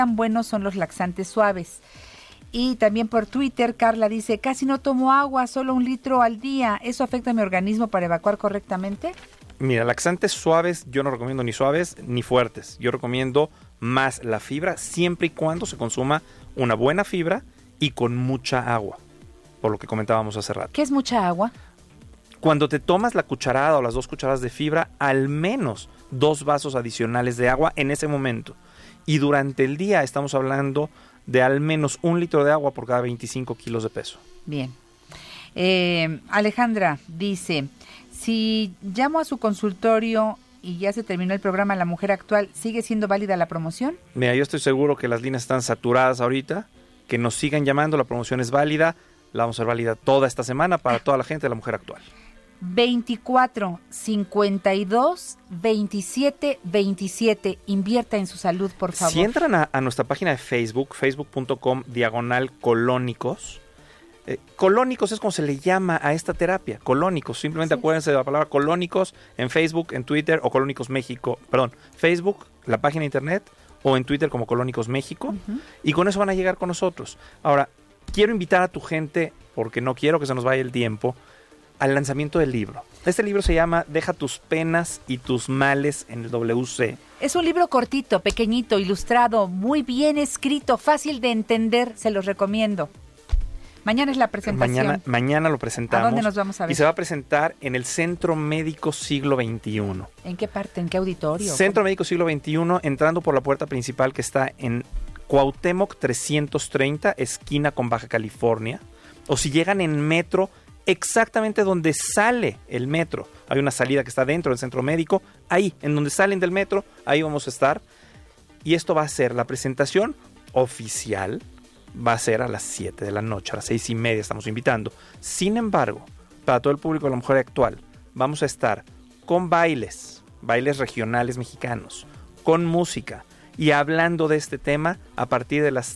tan buenos son los laxantes suaves. Y también por Twitter, Carla dice, casi no tomo agua, solo 1 litro al día. ¿Eso afecta a mi organismo para evacuar correctamente? Mira, laxantes suaves, yo no recomiendo ni suaves ni fuertes. Yo recomiendo más la fibra, siempre y cuando se consuma una buena fibra y con mucha agua, por lo que comentábamos hace rato. ¿Qué es mucha agua? Cuando te tomas la cucharada o las 2 cucharadas de fibra, al menos 2 vasos adicionales de agua en ese momento. Y durante el día estamos hablando de al menos 1 litro de agua por cada 25 kilos de peso. Bien. Alejandra dice, si llamo a su consultorio y ya se terminó el programa La Mujer Actual, ¿sigue siendo válida la promoción? Mira, yo estoy seguro que las líneas están saturadas ahorita, que nos sigan llamando, la promoción es válida, la vamos a hacer válida toda esta semana para toda la gente de La Mujer Actual. 24 52 27 27. Invierta en su salud, por favor. Si entran a nuestra página de Facebook, facebook.com/colónicos, colónicos es como se le llama a esta terapia, colónicos. Simplemente acuérdense de la palabra colónicos en Facebook, en Twitter o Colónicos México. Perdón, Facebook, la página de internet, o en Twitter como Colónicos México. Y con eso van a llegar con nosotros. Ahora, quiero invitar a tu gente, porque no quiero que se nos vaya el tiempo, al lanzamiento del libro. Este libro se llama Deja tus penas y tus males en el WC. Es un libro cortito, pequeñito, ilustrado, muy bien escrito, fácil de entender, se los recomiendo. Mañana es la presentación. Mañana lo presentamos. ¿A dónde nos vamos a ver? Y se va a presentar en el Centro Médico Siglo XXI. ¿En qué parte? ¿En qué auditorio? Centro Médico Siglo XXI, entrando por la puerta principal que está en Cuauhtémoc 330, esquina con Baja California. O si llegan en metro, exactamente donde sale el metro. Hay una salida que está dentro del centro médico. Ahí, en donde salen del metro, ahí vamos a estar. Y esto va a ser la presentación oficial. Va a ser a las 7 de la noche, a las 6:30 estamos invitando. Sin embargo, para todo el público de La Mujer Actual, vamos a estar con bailes regionales mexicanos, con música y hablando de este tema a partir de las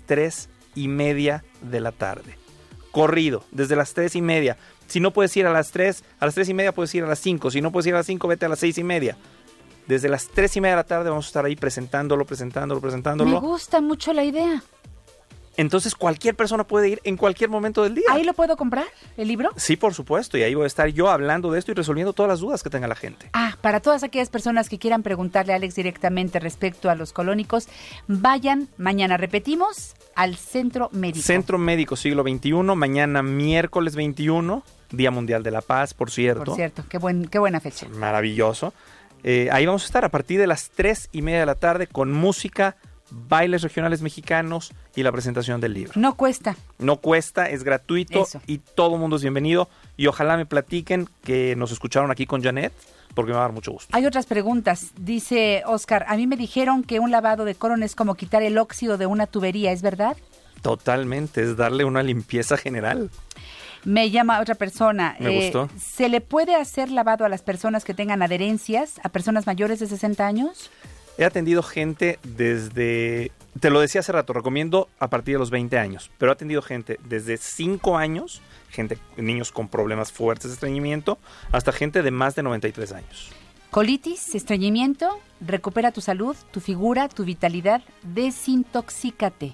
3:30 de la tarde. Corrido, desde las 3:30. Si no puedes ir a las 3:30 puedes ir a las 5. Si no puedes ir a las 5, vete a las 6:30. Desde las 3:30 de la tarde vamos a estar ahí presentándolo. Me gusta mucho la idea. Entonces cualquier persona puede ir en cualquier momento del día. ¿Ahí lo puedo comprar, el libro? Sí, por supuesto, y ahí voy a estar yo hablando de esto y resolviendo todas las dudas que tenga la gente. Para todas aquellas personas que quieran preguntarle a Alex directamente respecto a los colónicos, vayan mañana, repetimos, al Centro Médico. Centro Médico Siglo XXI, mañana miércoles 21, Día Mundial de la Paz, por cierto. Por cierto, qué buena fecha. Maravilloso. Ahí vamos a estar a partir de las 3:30 de la tarde con música, bailes regionales mexicanos y la presentación del libro. No cuesta. No cuesta, es gratuito. Eso. Y todo el mundo es bienvenido. Y ojalá me platiquen que nos escucharon aquí con Janet, porque me va a dar mucho gusto. Hay otras preguntas. Dice Oscar, a mí me dijeron que un lavado de colon es como quitar el óxido de una tubería, ¿es verdad? Totalmente, es darle una limpieza general. Me llama otra persona. Me gustó. ¿Se le puede hacer lavado a las personas que tengan adherencias, a personas mayores de 60 años? He atendido gente desde, te lo decía hace rato, recomiendo a partir de los 20 años, pero he atendido gente desde 5 años, niños con problemas fuertes de estreñimiento, hasta gente de más de 93 años. Colitis, estreñimiento, recupera tu salud, tu figura, tu vitalidad, desintoxícate.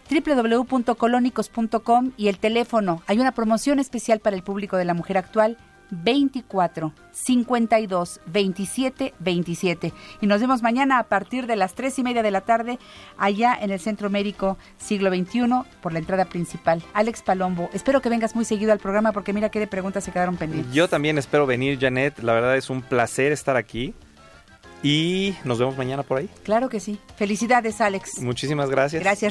www.colónicos.com y el teléfono. Hay una promoción especial para el público de La Mujer Actual, 24 52 27 27. Y nos vemos mañana a partir de las 3:30 de la tarde allá en el Centro Médico Siglo XXI por la entrada principal. Alex Palombo, espero que vengas muy seguido al programa porque mira qué de preguntas se quedaron pendientes. Yo también espero venir, Janet. La verdad es un placer estar aquí. Y nos vemos mañana por ahí. Claro que sí. Felicidades, Alex. Muchísimas gracias. Gracias.